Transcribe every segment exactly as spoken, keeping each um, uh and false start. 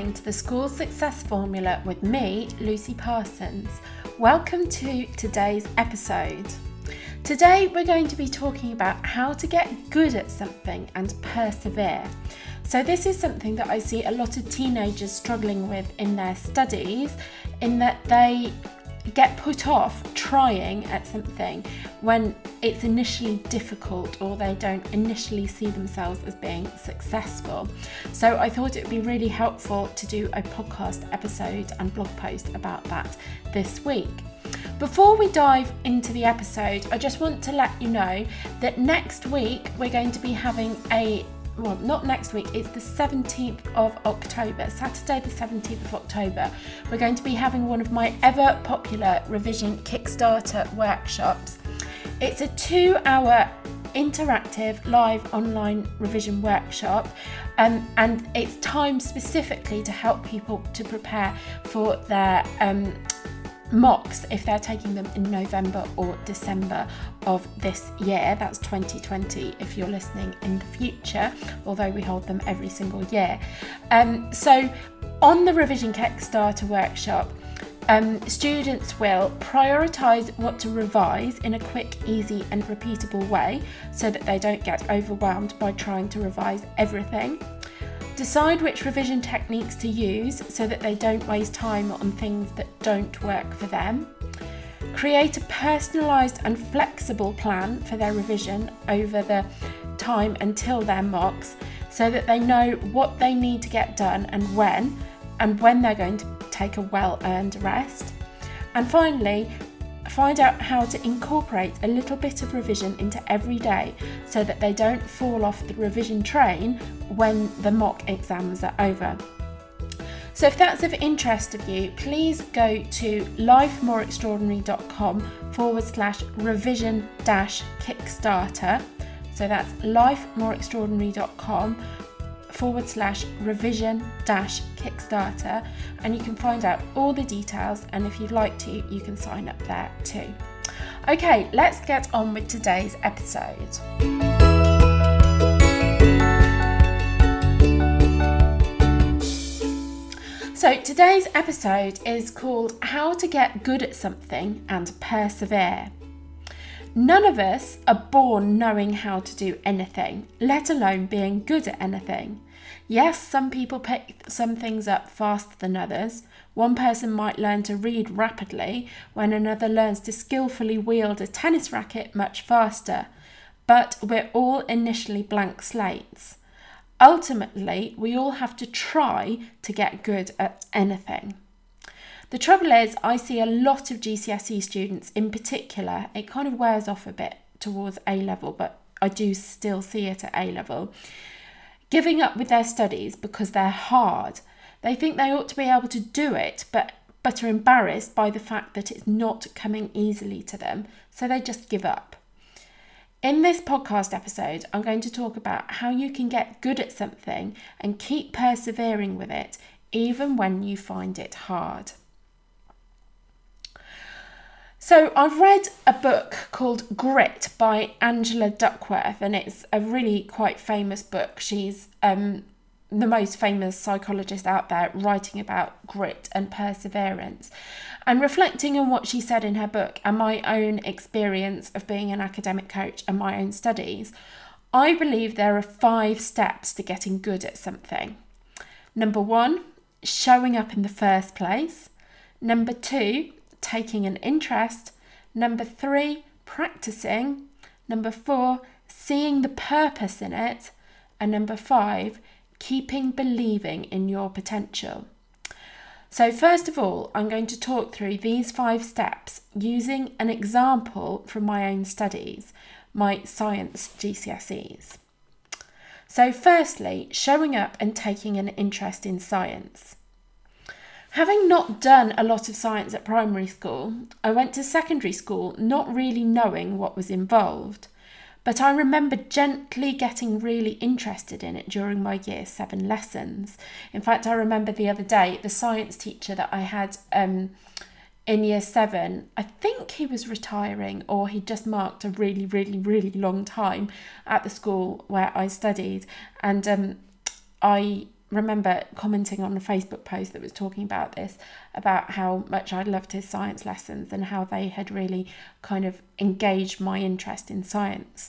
listening to the School Success Formula with me, Lucy Parsons. Welcome to today's episode. Today we're going to be talking about how to get good at something and persevere. So this is something that I see a lot of teenagers struggling with in their studies, in that they get put off trying at something when it's initially difficult or they don't initially see themselves as being successful. So I thought it would be really helpful to do a podcast episode and blog post about that this week. Before we dive into the episode, I just want to let you know that next week we're going to be having a well, not next week, it's the seventeenth of October, Saturday the seventeenth of October. We're going to be having one of my ever popular revision Kickstarter workshops. It's a two hour interactive live online revision workshop um, and it's timed specifically to help people to prepare for their um, mocks if they're taking them in November or December of this year. That's twenty twenty if you're listening in the future, although we hold them every single year. Um, so on the Revision Kickstarter workshop, um, students will prioritise what to revise in a quick, easy and repeatable way so that they don't get overwhelmed by trying to revise everything. Decide which revision techniques to use so that they don't waste time on things that don't work for them. Create a personalised and flexible plan for their revision over the time until their mocks so that they know what they need to get done and when, and when they're going to take a well-earned rest. And finally, find out how to incorporate a little bit of revision into every day so that they don't fall off the revision train when the mock exams are over. So if that's of interest of you, please go to lifemoreextraordinary.com forward slash revision dash Kickstarter. So that's lifemoreextraordinary.com forward slash revision dash Kickstarter, and you can find out all the details, and if you'd like to, you can sign up there too. Okay, let's get on with today's episode. So today's episode is called How to Get Good at Something and Persevere. None of us are born knowing how to do anything, let alone being good at anything. Yes, some people pick some things up faster than others. One person might learn to read rapidly, when another learns to skillfully wield a tennis racket much faster. But we're all initially blank slates. Ultimately, we all have to try to get good at anything. The trouble is, I see a lot of G C S E students in particular, it kind of wears off a bit towards A-level, but I do still see it at A-level, giving up with their studies because they're hard. They think they ought to be able to do it, but, but are embarrassed by the fact that it's not coming easily to them, so they just give up. In this podcast episode, I'm going to talk about how you can get good at something and keep persevering with it, even when you find it hard. So I've read a book called Grit by Angela Duckworth, and it's a really quite famous book. She's um, the most famous psychologist out there writing about grit and perseverance. And reflecting on what she said in her book and my own experience of being an academic coach and my own studies, I believe there are five steps to getting good at something. Number one, showing up in the first place. Number two, taking an interest. Number three, practicing. Number four, seeing the purpose in it. And number five, keeping believing in your potential. So first of all, I'm going to talk through these five steps using an example from my own studies, my science G C S Es. So firstly, showing up and taking an interest in science. Having not done a lot of science at primary school, I went to secondary school not really knowing what was involved, but I remember gently getting really interested in it during my year seven lessons. In fact, I remember the other day, the science teacher that I had um, in year seven, I think he was retiring or he just marked a really, really, really long time at the school where I studied. And um, I remember commenting on a Facebook post that was talking about this, about how much I loved his science lessons and how they had really kind of engaged my interest in science.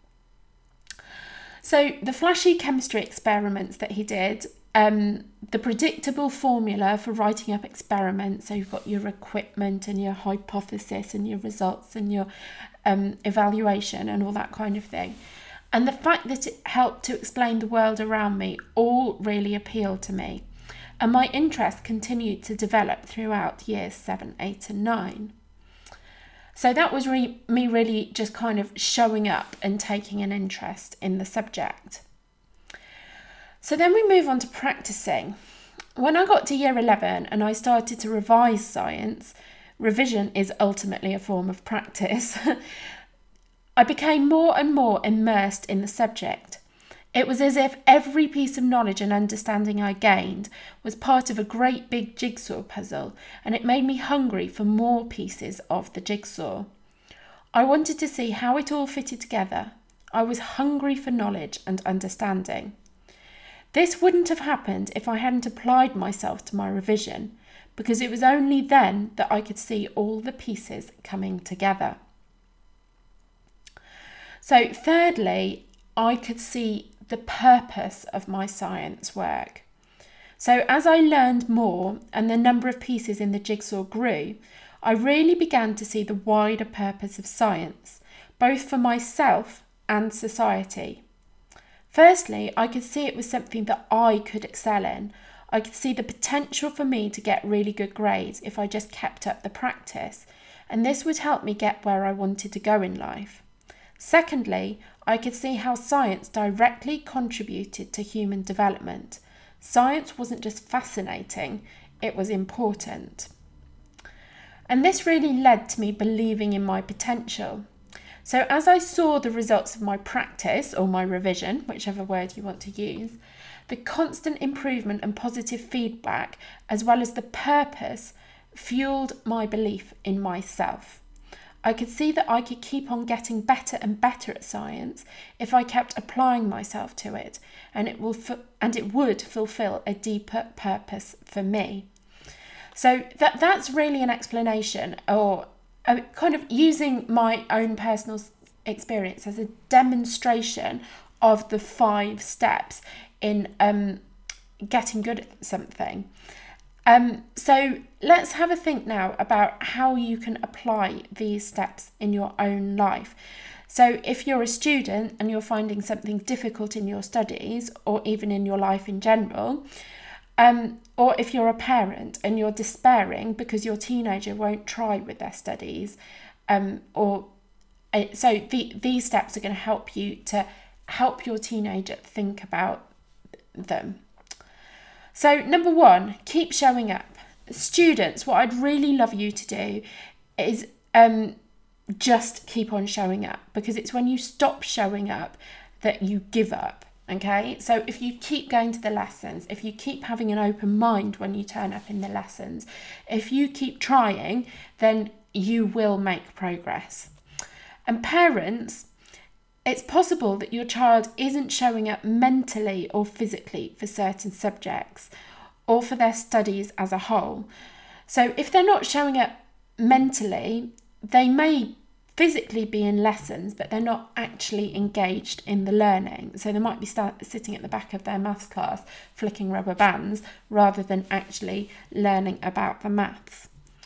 So the flashy chemistry experiments that he did, um, the predictable formula for writing up experiments, so you've got your equipment and your hypothesis and your results and your um, evaluation and all that kind of thing, and the fact that it helped to explain the world around me all really appealed to me, and my interest continued to develop throughout years seven, eight and nine. So that was re- me really just kind of showing up and taking an interest in the subject. So then we move on to practicing. When I got to year eleven and I started to revise science, revision is ultimately a form of practice, I became more and more immersed in the subject. It was as if every piece of knowledge and understanding I gained was part of a great big jigsaw puzzle, and it made me hungry for more pieces of the jigsaw. I wanted to see how it all fitted together. I was hungry for knowledge and understanding. This wouldn't have happened if I hadn't applied myself to my revision, because it was only then that I could see all the pieces coming together. So thirdly, I could see the purpose of my science work. So as I learned more and the number of pieces in the jigsaw grew, I really began to see the wider purpose of science, both for myself and society. Firstly, I could see it was something that I could excel in. I could see the potential for me to get really good grades if I just kept up the practice, and this would help me get where I wanted to go in life. Secondly, I could see how science directly contributed to human development. Science wasn't just fascinating, it was important. And this really led to me believing in my potential. So as I saw the results of my practice, or my revision, whichever word you want to use, the constant improvement and positive feedback, as well as the purpose, fueled my belief in myself. I could see that I could keep on getting better and better at science if I kept applying myself to it, and it will fu- and it would fulfill a deeper purpose for me. So that that's really an explanation, or a, kind of using my own personal experience as a demonstration of the five steps in um, getting good at something. Um, so let's have a think now about how you can apply these steps in your own life. So if you're a student and you're finding something difficult in your studies, or even in your life in general, um, or if you're a parent and you're despairing because your teenager won't try with their studies, um, or uh, so the, these steps are going to help you to help your teenager think about them. So number one, keep showing up. Students, what I'd really love you to do is um, just keep on showing up, because it's when you stop showing up that you give up, okay? So if you keep going to the lessons, if you keep having an open mind when you turn up in the lessons, if you keep trying, then you will make progress. And parents, it's possible that your child isn't showing up mentally or physically for certain subjects or for their studies as a whole. So if they're not showing up mentally, they may physically be in lessons, but they're not actually engaged in the learning. So they might be start, sitting at the back of their maths class flicking rubber bands rather than actually learning about the maths.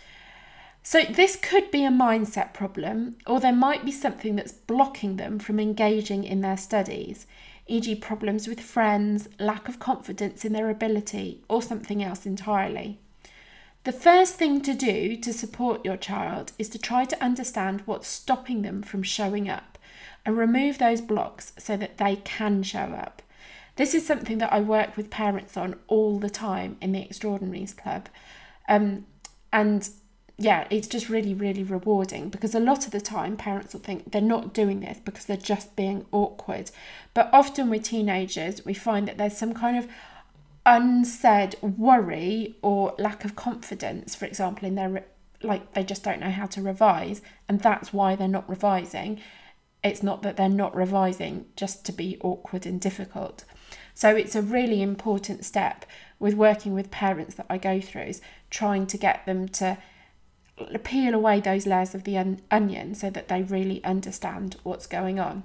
So this could be a mindset problem, or there might be something that's blocking them from engaging in their studies, for example problems with friends, lack of confidence in their ability, or something else entirely. The first thing to do to support your child is to try to understand what's stopping them from showing up and remove those blocks so that they can show up. This is something that I work with parents on all the time in the Extraordinaries Club. Um, and yeah, it's just really, really rewarding, because a lot of the time parents will think they're not doing this because they're just being awkward. But often with teenagers, we find that there's some kind of unsaid worry or lack of confidence, for example, in their, like they just don't know how to revise, and that's why they're not revising. It's not that they're not revising just to be awkward and difficult. So it's a really important step with working with parents that I go through, is trying to get them to peel away those layers of the on- onion so that they really understand what's going on.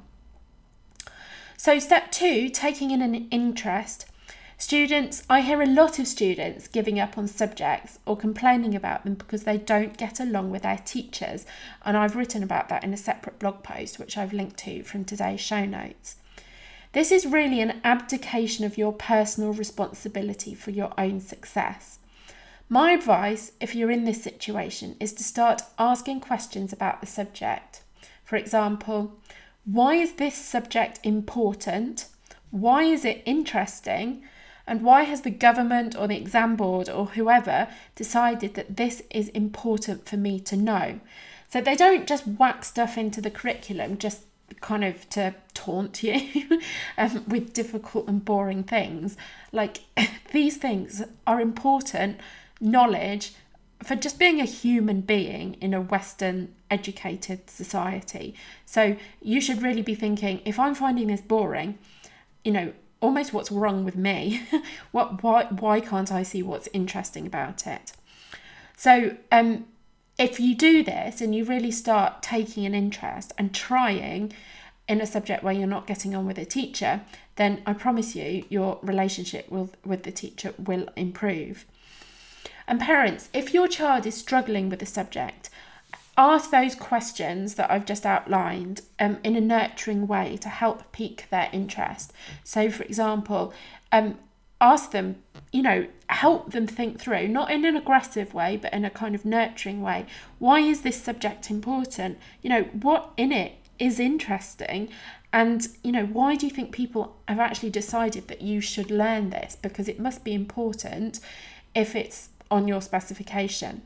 So step two, taking in an interest. Students, I hear a lot of students giving up on subjects or complaining about them because they don't get along with their teachers, and I've written about that in a separate blog post which I've linked to from today's show notes. This is really an abdication of your personal responsibility for your own success. My advice, if you're in this situation, is to start asking questions about the subject. For example, why is this subject important? Why is it interesting? And why has the government or the exam board or whoever decided that this is important for me to know? So they don't just whack stuff into the curriculum just kind of to taunt you um, with difficult and boring things. Like, these things are important knowledge for just being a human being in a Western educated society. So you should really be thinking, if I'm finding this boring, you know, almost what's wrong with me? what why why can't I see what's interesting about it? So um if you do this and you really start taking an interest and trying in a subject where you're not getting on with a teacher, then I promise you your relationship with, with the teacher will improve. And parents, if your child is struggling with a subject, ask those questions that I've just outlined um, in a nurturing way to help pique their interest. So, for example, um, ask them, you know, help them think through, not in an aggressive way, but in a kind of nurturing way. Why is this subject important? You know, what in it is interesting? And, you know, why do you think people have actually decided that you should learn this? Because it must be important if it's on your specification.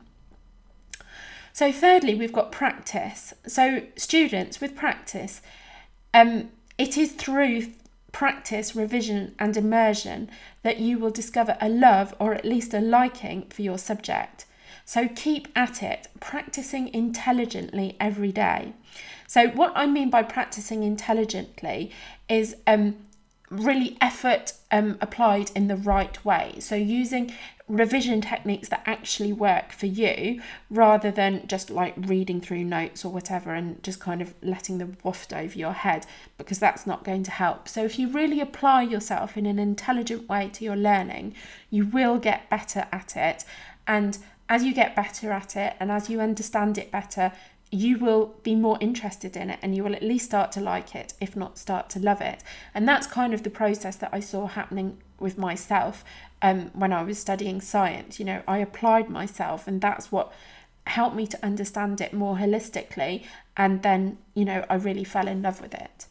So thirdly, we've got practice. So students, with practice, um, it is through practice, revision and immersion that you will discover a love or at least a liking for your subject. So keep at it, practicing intelligently every day. So what I mean by practicing intelligently is um, really effort um, applied in the right way. So using revision techniques that actually work for you rather than just like reading through notes or whatever and just kind of letting them waft over your head, because that's not going to help. So if you really apply yourself in an intelligent way to your learning, you will get better at it. And as you get better at it and as you understand it better, you will be more interested in it and you will at least start to like it, if not start to love it. And that's kind of the process that I saw happening with myself um, when I was studying science. You know, I applied myself and that's what helped me to understand it more holistically. And then, you know, I really fell in love with it.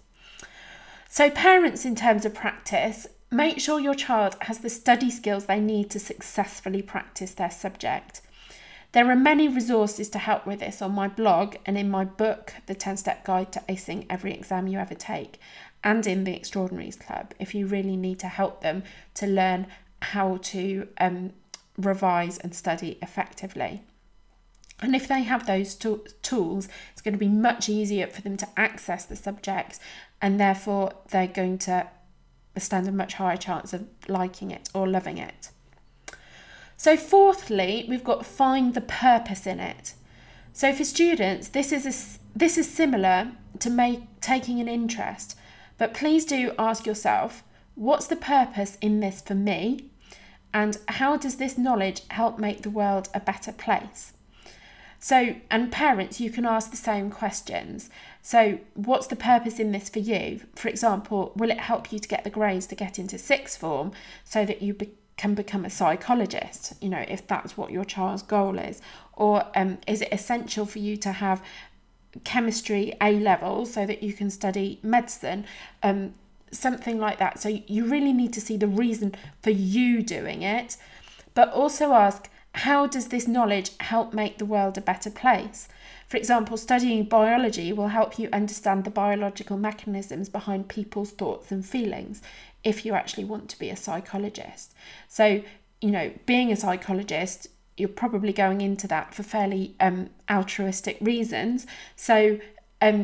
So parents, in terms of practice, make sure your child has the study skills they need to successfully practice their subject. There are many resources to help with this on my blog and in my book, The ten-Step Guide to Acing Every Exam You Ever Take, and in the Extraordinaries Club, if you really need to help them to learn how to um, revise and study effectively. And if they have those to- tools, it's going to be much easier for them to access the subjects, and therefore they're going to stand a much higher chance of liking it or loving it. So fourthly, we've got find the purpose in it. So for students, this is a, this is similar to make, taking an interest, but please do ask yourself, what's the purpose in this for me? And how does this knowledge help make the world a better place? So, and parents, you can ask the same questions. So what's the purpose in this for you? For example, will it help you to get the grades to get into sixth form so that you be- can become a psychologist, you know, if that's what your child's goal is? Or um, is it essential for you to have chemistry A levels so that you can study medicine? Um, something like that. So you really need to see the reason for you doing it, but also ask, how does this knowledge help make the world a better place? For example, studying biology will help you understand the biological mechanisms behind people's thoughts and feelings if you actually want to be a psychologist. So, you know, being a psychologist, you're probably going into that for fairly um, altruistic reasons. So um,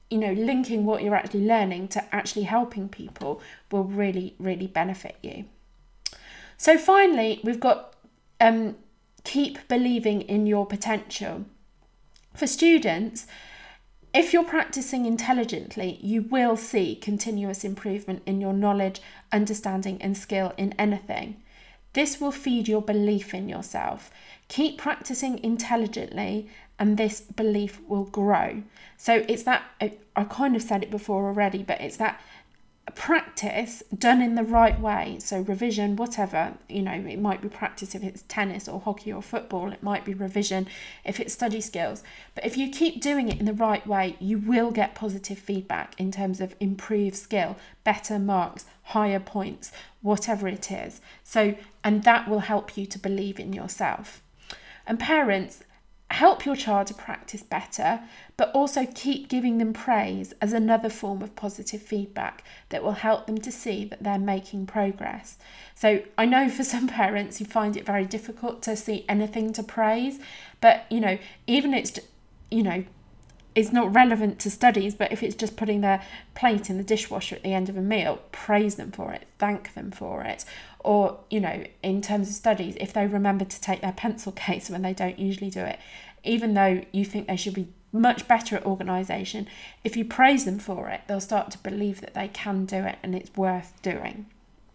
you know, linking what you're actually learning to actually helping people will really, really benefit you. So finally, we've got um, keep believing in your potential. For students, if you're practicing intelligently, you will see continuous improvement in your knowledge, understanding and skill in anything. This will feed your belief in yourself. Keep practicing intelligently and this belief will grow. So it's that, I kind of said it before already, but it's that practice done in the right way. So revision, whatever, you know, it might be practice if it's tennis or hockey or football, it might be revision if it's study skills. But if you keep doing it in the right way, you will get positive feedback in terms of improved skill, better marks, higher points, whatever it is. So, and that will help you to believe in yourself. And parents, help your child to practice better, but also keep giving them praise as another form of positive feedback that will help them to see that they're making progress. So I know for some parents who find it very difficult to see anything to praise, but you know, even it's, you know, it's not relevant to studies, but if it's just putting their plate in the dishwasher at the end of a meal, praise them for it, thank them for it. Or, you know, in terms of studies, if they remember to take their pencil case when they don't usually do it, even though you think they should be much better at organisation, if you praise them for it, they'll start to believe that they can do it and it's worth doing.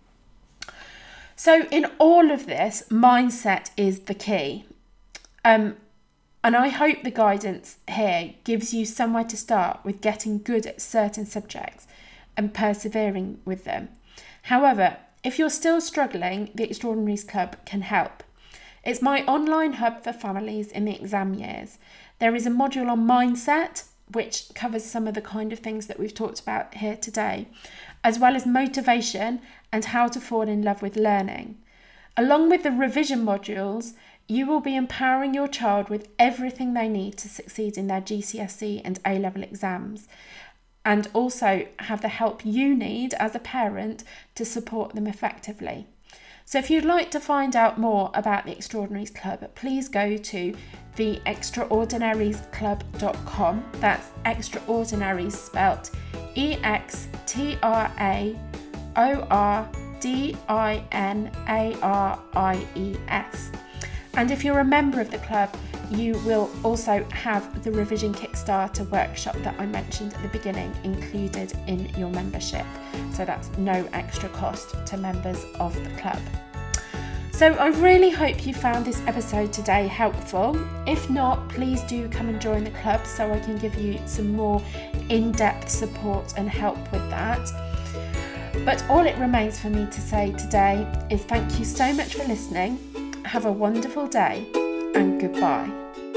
So in all of this, mindset is the key. Um, and I hope the guidance here gives you somewhere to start with getting good at certain subjects and persevering with them. However, if you're still struggling, the Extraordinaries Club can help. It's my online hub for families in the exam years. There is a module on mindset, which covers some of the kind of things that we've talked about here today, as well as motivation and how to fall in love with learning. Along with the revision modules, you will be empowering your child with everything they need to succeed in their G C S E and A-level exams, and also have the help you need as a parent to support them effectively. So if you'd like to find out more about the Extraordinaries Club, please go to the extraordinaries club dot com. That's extraordinaries spelt E X T R A O R D I N A R I E S. And if you're a member of the club, you will also have the Revision Kickstarter workshop that I mentioned at the beginning included in your membership. So that's no extra cost to members of the club. So I really hope you found this episode today helpful. If not, please do come and join the club so I can give you some more in-depth support and help with that. But all it remains for me to say today is thank you so much for listening. Have a wonderful day and goodbye.